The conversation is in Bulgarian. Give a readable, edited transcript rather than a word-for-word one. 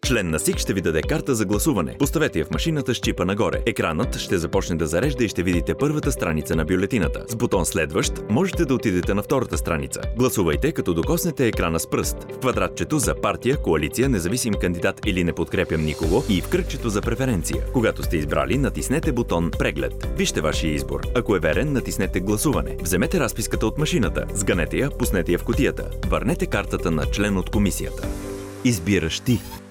Член на СИК ще ви даде карта за гласуване. Поставете я в машината с чипа нагоре. Екранът ще започне да зарежда и ще видите първата страница на бюлетината. С бутон следващ можете да отидете на втората страница. Гласувайте, като докоснете екрана с пръст. В квадратчето за партия, коалиция, независим кандидат или не подкрепям никого и в кръгчето за преференция. Когато сте избрали, натиснете бутон Преглед. Вижте вашия избор. Ако е верен, натиснете Гласуване. Вземете разписката от машината, сганете я, пуснете я в кутията. Върнете картата на член от комисията. Избираш ти.